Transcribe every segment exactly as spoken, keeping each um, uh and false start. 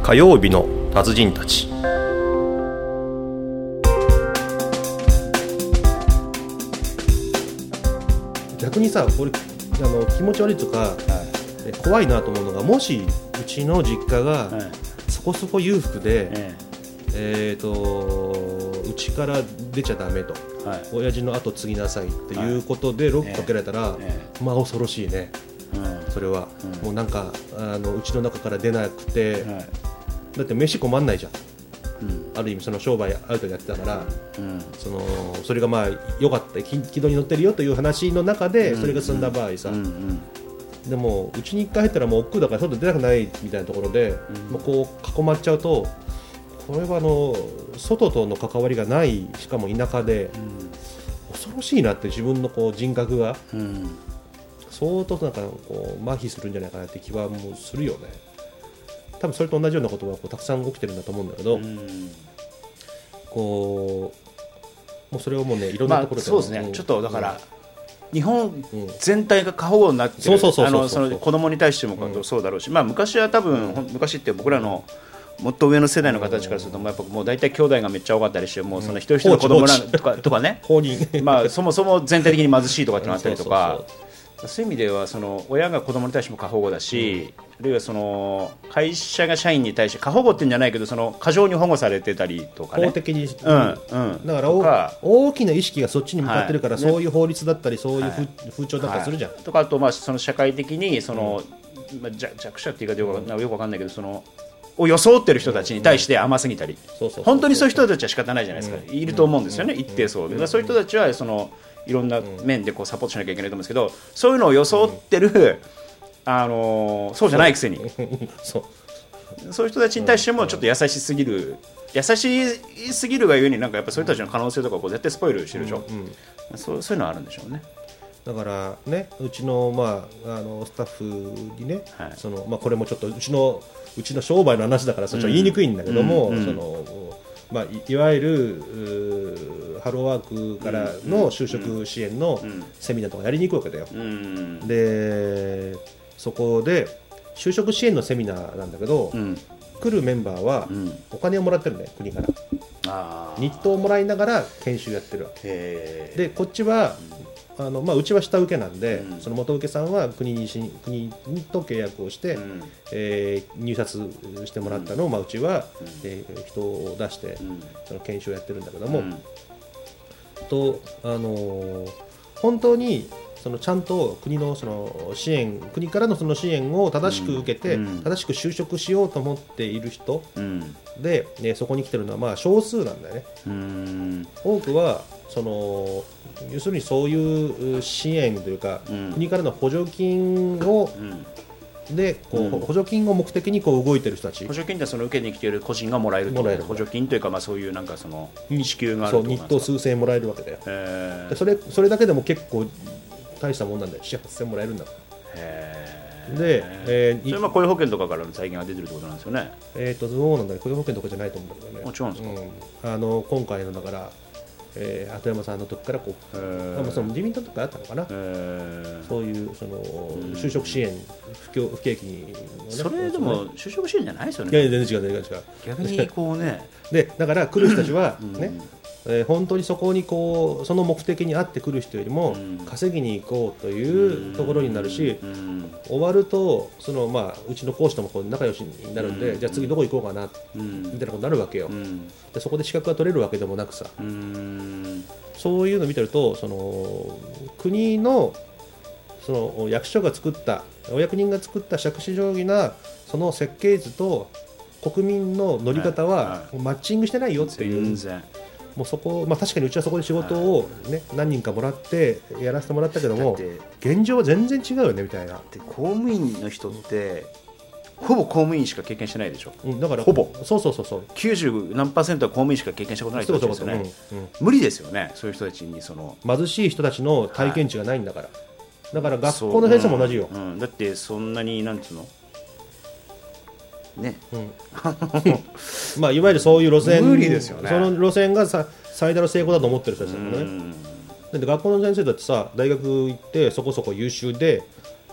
火曜日の達人たち。逆にさ、俺あの気持ち悪いとか、はい、怖いなと思うのが、もしうちの実家がそこそこ裕福で、はい、えーとうちから出ちゃダメと、はい、親父の後継ぎなさいっていうことでロックかけられたら、えー、まあ恐ろしいね、うん、それは、うん、もうなんかあのうちの中から出なくて、はい、だって飯困んないじゃん、うん、ある意味その商売ある程度やってたから、うん、そのそれがまあ良かった軌道に乗ってるよという話の中でそれが済んだ場合さ、うんうんうんうん、でもうちに一回入ったらもう億劫だから外出たくないみたいなところで、うん、もうこう囲まっちゃうと、これはあの外との関わりがない、しかも田舎で、うん、恐ろしいなって、自分のこう人格が、うん、相当なんかこう麻痺するんじゃないかなって気はもうするよね。多分それと同じようなことがこうたくさん起きてるんだと思うんだけど、うん、こうもうそれをもうね、いろんなところで、 まあ、そうですね、ちょっとだから、うん、日本全体が過保護になってる、子供に対してもそうだろうし、うん、まあ、昔は多分、うん、昔って僕らのもっと上の世代の方たちからすると、もうやっぱもう大体兄弟がめっちゃ多かったりして、もうその一人一人の子供らとかとかねまあそもそも全体的に貧しいとかってなったりとか、そういう意味ではその親が子供に対しても過保護だし、うん、あるいはその会社が社員に対して過保護ってんじゃないけど、その過剰に保護されてたりとかね、 法的に、うんうん、だから大きな意識がそっちに向かってるから、はい、そういう法律だったりそういう、はい、風潮だったりするじゃん、はい、 とか、あとまあその社会的にその、うん、まあ、弱者っていうかよくわかんないけど、そのを装ってる人たちに対して甘すぎたり、本当にそういう人たちは仕方ないじゃないですか、うん、いると思うんですよね、うん、一定層で、うん、そういう人たちはそのいろんな面でこうサポートしなきゃいけないと思うんですけど、そういうのを装ってる、うん、あのー、そうじゃないくせにそう、そういう人たちに対してもちょっと優しすぎる、優しすぎるがゆえに、なんかやっぱそういう人たちの可能性とかをこう絶対スポイルしてるでしょ、うんうん、そう、そういうのはあるんでしょうね。 だからね、うちの、まあ、あのスタッフにね、はい、そのまあ、これもちょっとうちのうちの商売の話だからそっちは言いにくいんだけども、うんうん、そのまあ、い, いわゆるハローワークからの就職支援のセミナーとかやりに行くわけだよ、うん、でそこで就職支援のセミナーなんだけど、うん、来るメンバーはお金をもらってるね、国から。あ、日当をもらいながら研修やってるわけで、こっちはあのまあ、うちは下請けなんで、うん、その元請けさんは国にし国と契約をして、うん、えー、入札してもらったのを、うん、まあ、うちは、うん、えー、人を出して、うん、その研修をやってるんだけども、うん、とあのー、本当にそのちゃんと国のその支援、国からのその支援を正しく受けて、うん、正しく就職しようと思っている人、うん、で、ね、そこに来てるのはまあ少数なんだよね、うん、多くはその要するにそういう支援というか、うん、国からの補助金を、うん、でこう、うん、補助金を目的にこう動いてる人たち、 補助金ってその受けに来ている個人がもらえると、補助金というか、まあそういうなんかその支給があるとか、 そう、日当数千円もらえるわけだよ。へでそれそれだけでも結構大したもんなんだよ、ななはっせんもらえるんだから。へで、 えー、それは雇用保険とかからの債権が出てるってことなんですよね。 えーとどうなんだろう、雇用保険とかじゃないと思うんだけどね。 もちろんですか、 うん、あの今回のだからえー、鳩山さんの時からこう、えー、その自民党とかあったのかな、えー、そういうその就職支援、不況不景気に、ね、 それでも就職支援じゃないですよね。 いや全然違う全然違う。 逆にこうねでだから来る人たちはね、うん、えー、本当にそこにこうその目的に合ってくる人よりも稼ぎに行こうというところになるし、うん、終わるとその、まあ、うちの講師ともこう仲良しになるんで、うん、じゃあ次どこ行こうかな、うん、みたいなことになるわけよ、うん、でそこで資格が取れるわけでもなくさ、うん、そういうのを見てるとその国のその役所が作ったお役人が作った杓子定規なその設計図と国民の乗り方はマッチングしてないよっていう、全然もうそこ、まあ、確かにうちはそこで仕事を、ね、何人かもらってやらせてもらったけども現状は全然違うよねみたいな。 で公務員の人ってほぼ公務員しか経験してないでしょ、 うん、だからほぼそうそうそうそうきゅうじゅう何パーセントは公務員しか経験したことない人たちですよね、うんうん、無理ですよね、そういう人たちにその貧しい人たちの体験値がないんだから、はい、だから学校の先生も同じよ、 うんうん、だってそんなになんつうのね、うん、 まあいわゆるそういう路線無理ですよね、 その路線がさ最大の成功だと思ってる人たちだよね。だって学校の先生だってさ大学行ってそこそこ優秀で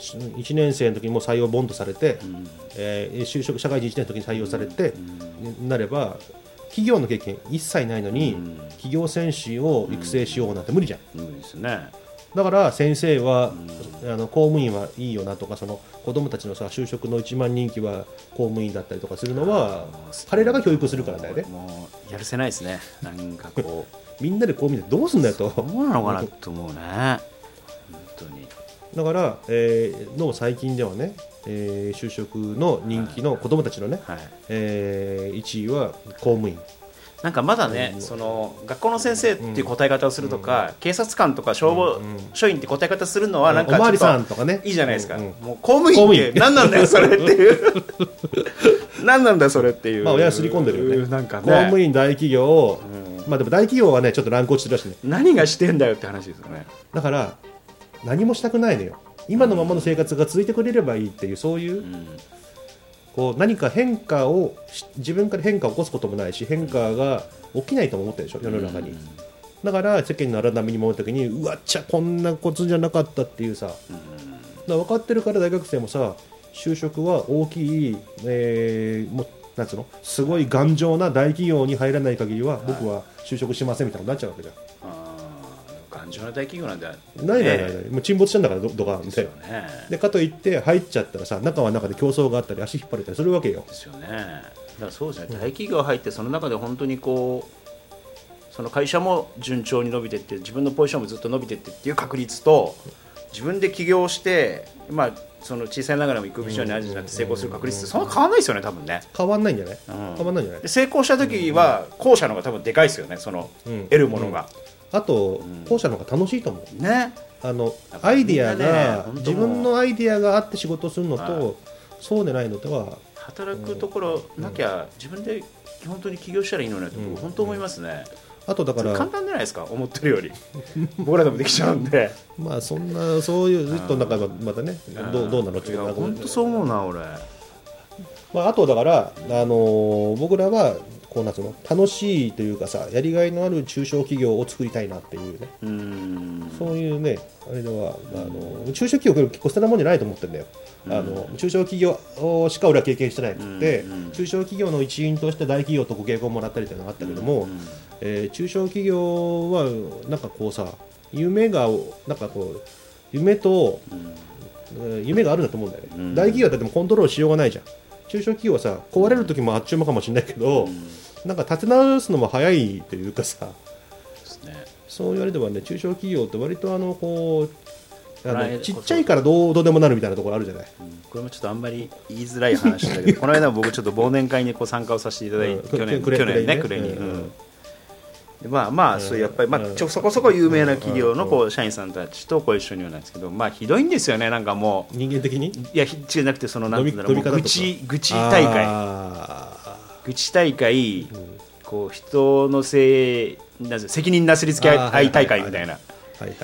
いちねん生の時にもう採用ボンとされて、うんえー、就職社会人いちねんの時に採用されて、うん、なれば企業の経験一切ないのに、うん、企業戦士を育成しようなんて無理じゃん、 うん、無理ですね。 だから先生は、うん、あの公務員はいいよなとか、その子どもたちのさ就職の一番人気は公務員だったりとかするのは彼らが教育するからだよね。 もうやるせないですね。なんかこうみんなで公務員ってどうすんだよと。 そうなのかなと思うね本当に。 だから、えー、の最近ではね、えー、就職の人気の子どもたちのね、はいえー、いちいは公務員。 なんかまだね、その学校の先生っていう答え方をするとか、うん、警察官とか消防署員って答え方するのはなんかちょっとおまわりさんとかねいいじゃないですか、うんうん、もう公務員って何なんだよそれっていう何なんだよそれっていう、 まあ親すり込んでるよね。なんかね公務員大企業、うん、まあでも大企業はねちょっと乱行してるらしいね。 何がしてんだよって話ですよね。 だから何もしたくないのよ。今のままの生活が続いてくれればいいっていう、そういう、うんこう何か変化を自分から変化を起こすこともないし、変化が起きないとも思ってるでしょ世の中に。だから世間の荒波に守るときにうわっちゃこんなことじゃなかったっていうさ、だから分かってるから大学生もさ就職は大きい、えー、もなんつうのすごい頑丈な大企業に入らない限りは僕は就職しませんみたいなことになっちゃうわけじゃん。 頑丈な大企業なんてないないないない、もう沈没したんだから ど, どかみたいな、ね、でかといって入っちゃったらさ中は中で競争があったり足引っ張れたりするわけよ。 ですよね。だからそうですね、うん、大企業入ってその中で本当にこうその会社も順調に伸びていって自分のポジションもずっと伸びていってっていう確率と自分で起業してまあその小さいながらも育児になるじゃなくて成功する確率ってそんな変わんないですよね多分ね。 変わんないんじゃない、うん、変わんないんじゃない。 で成功した時は後者の方が多分でかいですよねその、うん、得るものが、 うんあと、うん、後者の方が楽しいと思う、ね、あのアイディアが、ね、自分のアイディアがあって仕事をするのとそうでないのとは働くところなきゃ、うん、自分で本当に起業したらいいのにと僕本当思いますね、うん、 あとだから簡単じゃないですか思ってるより僕らでもできちゃうんでまあそんなそういう人の中がまたねどう、どうなのっていう本当そう思うな俺、 まあ、あとだから、あのー、僕らはこうなんつうの楽しいというかさやりがいのある中小企業を作りたいなっていうねうーんそういうねあれではあの中小企業結構捨てなもんじゃないと思ってるんだよ。あの中小企業しか俺は経験してなくて中小企業の一員として大企業とご契約をもらったりというのがあったけども、えー、中小企業はなんかこうさ夢がなんかこう夢と、うん、夢があるんだと思うんだよね。大企業だってもコントロールしようがないじゃん。中小企業はさ壊れる時もあっちゅう間かもしれないけど、うん、なんか立て直すのも早いというかさ、ね、そう言われればね中小企業って割とあのこうあのちっちゃいからどうどうでもなるみたいなところあるじゃない、うん、 これもちょっとあんまり言いづらい話だけどこの間僕ちょっと忘年会にこう参加をさせていただいて、うん、去年去年ね暮れに、うんうんまあまあそうやっぱりまあちょそこそこ有名な企業のこう社員さんたちとこう一緒にはなんですけどまあひどいんですよねなんかもう人間的にいや違なくてそのなんていうんだろう愚痴愚痴大会愚痴大会こう人のせいなぜ責任なすりつけ合い大会みたいなはいはいはい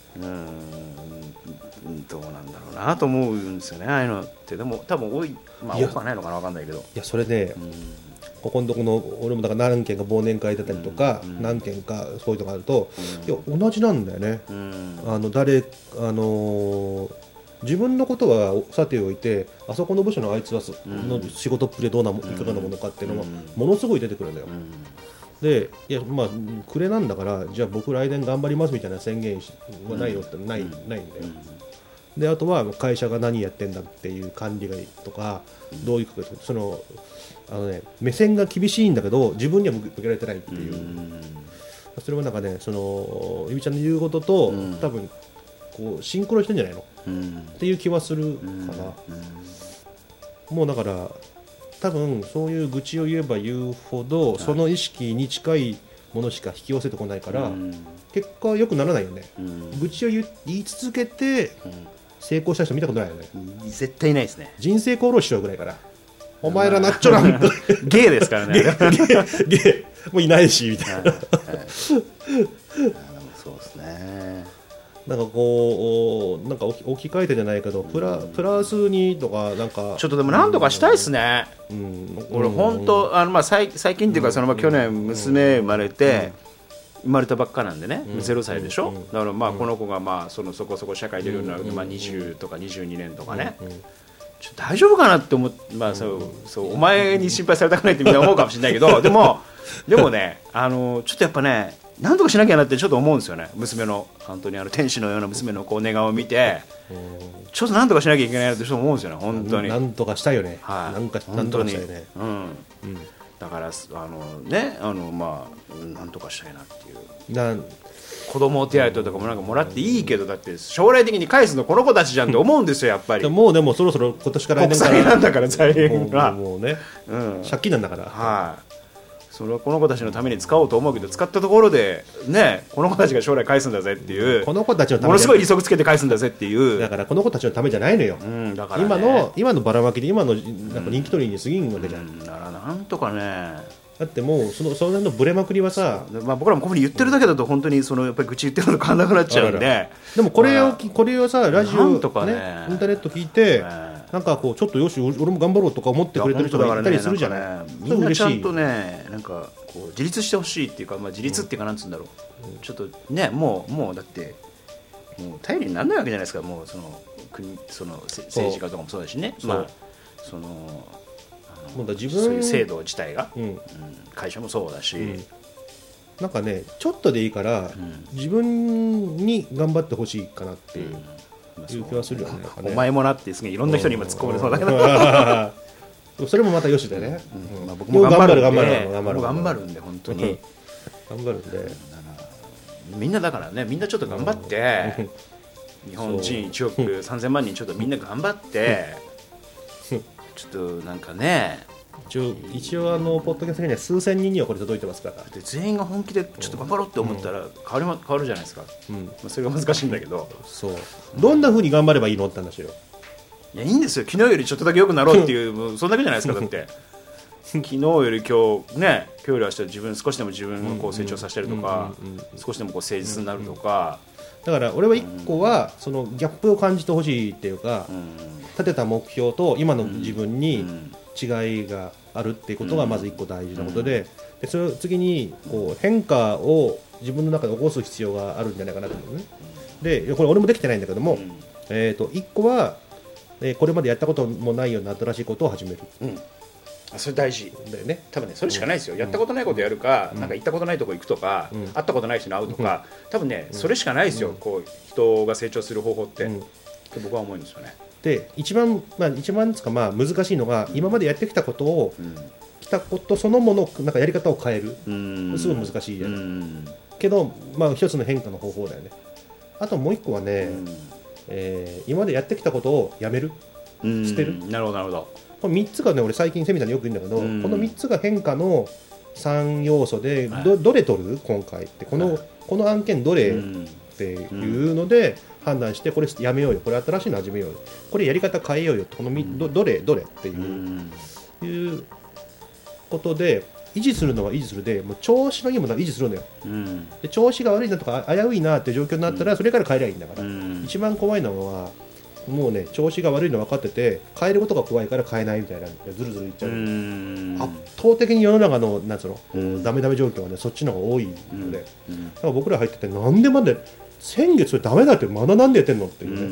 うんどうなんだろうなと思うんですよねああいうのってでも多分多いまあ多くはないのかな分かんないけどいやそれで、うんここのとこの俺もだから何件か忘年会だったりとか、うんうん、何件かそういうのがあると、うん、いや同じなんだよね、うん、あの誰あのー、自分のことはさておいてあそこの部署のあいつは、うん、の仕事っぷりどうなもいかがなものかっていうのはものすごい出てくるんだよ、うん、でいやまあ暮れなんだからじゃあ僕来年頑張りますみたいな宣言はないよってない、うん、ないんだよ、であとは会社が何やってんだっていう管理がとかどういうかそのあのね、目線が厳しいんだけど自分には向けられてないっていう、うそれはなんかねそのゆみちゃんの言うことと、うん、多分こうシンクロしてんじゃないの、うん、っていう気はするかな、うん、もうだから多分そういう愚痴を言えば言うほど、はい、その意識に近いものしか引き寄せてこないから、うん、結果良くならないよね、うん、愚痴を言い続けて、成功した人見たことないよね、 絶対ないですね。 人生功労しちゃうぐらいからお前らなっちょらんゲイですからねゲイゲイゲイもういないしみたいな、はいはい、そうですね。 なんかこうなんか置き、置き換えてじゃないけどプラ、プラスにとかなんかちょっとでも何とかしたいですね、うん、俺本当あのまあ最近っていうかそのまあ去年娘生まれて、 生まれたばっかなんでね、 うんゼロさいでしょ、 うん、 だからまあこの子がまあそのそこそこ社会出るようになると、まあ、にじゅうとかにじゅうにねんとかね、 うんうん、 ちょっと大丈夫かなって思って、まあそうそう、お前に心配されたくないってみんな思うかもしれないけどでもでもね、あのちょっとやっぱね、なんとかしなきゃなってちょっと思うんですよね。娘の本当にあの天使のような娘のこう寝顔を見て、ちょっとなんとかしなきゃいけないなってちょっと思うんですよね、本当に。 なんとかしたいよね、 はい、 なんかなんとかしたいね、 うんうん、だからあのね、あのまあなんとかしたいなっていう。なん子供手当とかもなんかもらっていいけど、だって将来的に返すのこの子たちじゃんって思うんですよ、やっぱり。 もうでもそろそろ今年から来年から国債なんだから財源がもう、もうね、うん、借金なんだから、 はい、それはこの子たちのために使おうと思うけど、使ったところでね、この子たちが将来返すんだぜっていう、 この子たちのためものすごい利息つけて返すんだぜっていう。 だからこの子たちのためじゃないのよ、うん、だからね、今の今のばらまきで今のなんか人気取りに過ぎんわけじゃん、うん、 だからなんとかね、 だってもうそのその辺のブレまくりはさ、 まあ、僕らもここに言ってるだけだと本当にそのやっぱり愚痴言ってるのと変わらなくなっちゃうんで、 でもこれをこれをさラジオとか、ねね、インターネット聞いて、なんかこうちょっとよし俺も頑張ろうとか思ってくれてる人がいたりするじゃない。 ね、みんなちゃんとね、なんかこう自立してほしいっていうか、まあ、自立っていうかなんつうんだろう、うん、ちょっとね、もうもうだってもう頼りにならないわけじゃないですか、もうその国その政治家とかもそうだしね、まあそのもうだ自分そういう制度自体が、うんうん、会社もそうだし、うん、 なんかねちょっとでいいから、うん、自分に頑張ってほしいかなっていう、うん、いう気はするよね。 お前もなってすげえいろんな人に今突っ込まれそうだけどそれもまたよしでね、 うんまあ、僕も頑張るんで頑張る頑張る頑張るんで本当に頑張るんで、 みんなだからね、みんなちょっと頑張って、うん、日本人いちおくさんぜんまん人ちょっとみんな頑張ってちょっとなんかね、 一応一応あのポッドキャストには数千人にはこれ届いてますから、 で全員が本気でちょっと頑張ろうって思ったら変わる、変わるじゃないですか、うんまあ、それが難しいんだけど、 そうどんな風に頑張ればいいのって話よ。 いやいいんですよ、昨日よりちょっとだけ良くなろうっていうそんだけじゃないですか。だって昨日より今日ね、今日より明日自分少しでも自分をこう成長させてるとか、少しでもこう誠実になるとか、 だから俺は一個はそのギャップを感じてほしいっていうか、立てた目標と今の自分に違いがあるっていうことがまず一個大事なことで、でそれ次にこう変化を自分の中で起こす必要があるんじゃないかなと思うね。でこれ俺もできてないんだけども、えーと一個はえー、これまでやったこともないような新しいことを始める、うん、 あそれ大事だよね。多分ねそれしかないですよ、うん、やったことないことやるか、うん、なんか行ったことないとこ行くとか、うん、会ったことない人に会うとか、うん、多分ね、うん、それしかないですよ、うん、こう人が成長する方法って、うん、って僕は思うんですよね。 で一番、まあ、一番ですか、まあ、難しいのが、うん、今までやってきたことを、うん、来たことそのものなんかやり方を変える、うん、すごい難しいじゃない、うん、けど、まあ、一つの変化の方法だよね。あともう一個はね、うんえー、今までやってきたことをやめる、捨てる。 なるほどなるほど。 このみっつがね、俺最近セミナーでよく言うんだけど、このみっつが変化のさん要素で ど, どれ取る今回ってこの、この案件どれっていうので判断して、これやめようよ、これ新しいの始めようよ、これやり方変えようよ、この ど, どれどれっていう、いうことで維持するのは維持するで、もう調子のいいものは維持するのよ、うん、で調子が悪いなとか危ういなって状況になったらそれから変えりゃいいんだから、うん、一番怖いのはもうね調子が悪いの分かってて変えることが怖いから変えないみたいな、ずるずるいっちゃう、うん、圧倒的に世の中のなんつうの、うん、ダメダメ状況はねそっちの方が多いので、うん、だから僕ら入っててなんでまで先月それダメだってまだなんでやってんのっていうね、うん、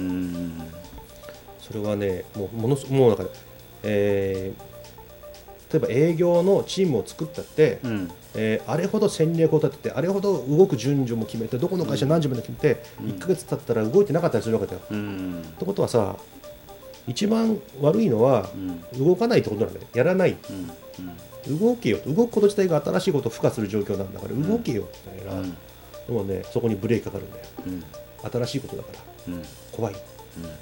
それはねもうものすもうなんか、えー、例えば営業のチームを作ったって、うんえー、あれほど戦略を立ててあれほど動く順序も決めてどこの会社何時まで決めて、うん、いっかげつ経ったら動いてなかったりするわけだよ、うん、ってことはさ一番悪いのは、うん、動かないってことなんだよ、やらない、うんうん、動けよ動くこと自体が新しいことを付加する状況なんだから動けよみたいな、うん、でもねそこにブレーキかかるんだよ、うん、新しいことだから、うん、怖い、うん、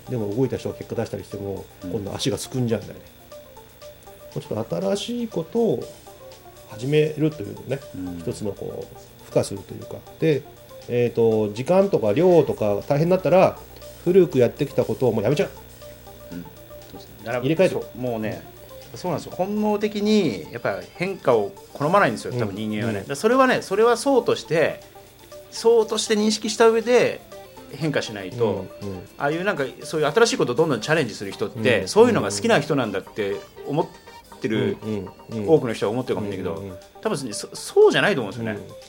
でも動いた人が結果出したりしても、うん、今度足がすくんじゃうんだよね。ちょっと新しいことを始めるというね、うん、一つのこう付加するというかで、えーと、時間とか量とか大変だったら古くやってきたことをもうやめちゃう、うん、そうですね、入れ替える。 もうねそうなんですよ、本能的にやっぱり変化を好まないんですよ多分人間はね、うんうん、それはねそれはそうとしてそうとして認識した上で変化しないと、うんうん、ああいうなんかそういう新しいことをどんどんチャレンジする人って、うん、そういうのが好きな人なんだって思ってる、うんうんうん、多くの人は思ってるかもしれないけど、うんうんうん、多分、ね、そ, そうじゃないと思うんですよね、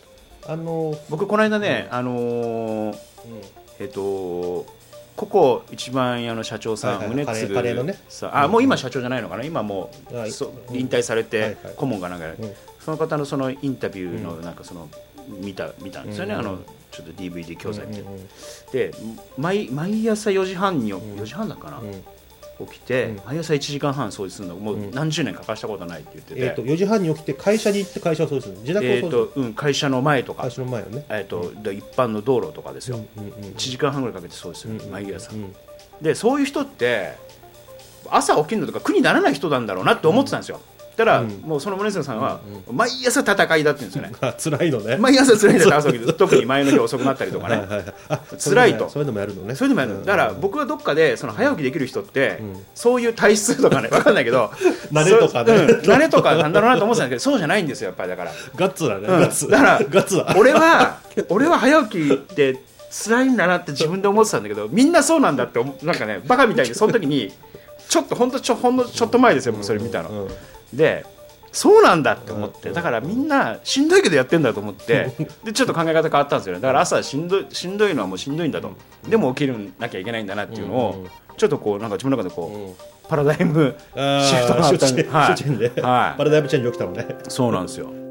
あのー、 僕この間ね、うん、あのーうん、えっとここ一番屋の社長さん、 はいはい、 宗次カレーのね、 あ、もう今社長じゃないのかな、今もう、うん、そ引退されて、はいはい、顧問がなんか、うん、その方のそのインタビューのなんかその、うん、見た見たんですよね、うん、あのちょっと ディーブイディー 教材みたいな、うんうんうん、で 毎, 毎朝よじはんに、うん、よじはんだかな、うん、起きて、うん、毎朝いちじかんはん掃除するのもう何十年かかしたことないって言ってて、 えー、とよじはんに起きて会社に行って会社を掃除する、自宅を掃除する、えーとうん、会社の前とか会社の前を、ね、 えーとうん、一般の道路とかですよ、うんうんうん、いちじかんはんぐらいかけて掃除する、うんうん、毎朝、うん、でそういう人って朝起きるのとか苦にならない人なんだろうなって思ってたんですよ。たら、うん、もうその宗次さんは、うん、毎朝戦いだって言うんですよね。 辛いのね。 毎朝辛いんだって朝起きて特に前の日遅くなったりとかねはいはい、はい、辛いとそういうのもやるのね。 そういうのもやるの、うん、だから僕はどっかでその早起きできる人って、うん、そういう体質とかね分かんないけど慣れとかね、うん、 慣れとかなんだろうなと思ってたんだけどそうじゃないんですよやっぱり。だからガッツだね、うん、ガッツだからガッツだ俺は俺は早起きって辛いんだなって自分で思ってたんだけどみんなそうなんだってなんかねバカみたいにその時にちょっとほんとちょほんのちょっと前ですよ、うん、それ見たの、うんうん、でそうなんだって思って、だからみんなしんどいけどやってんだと思ってでちょっと考え方変わったんですよね。だから朝しんどい、しんどいのはもうしんどいんだと、でも起きるなきゃいけないんだなっていうのをちょっとこうなんか自分の中でこうパラダイムシフトがあったんで、 はい、パラダイムチェンジ起きたのね。 そうなんですよ。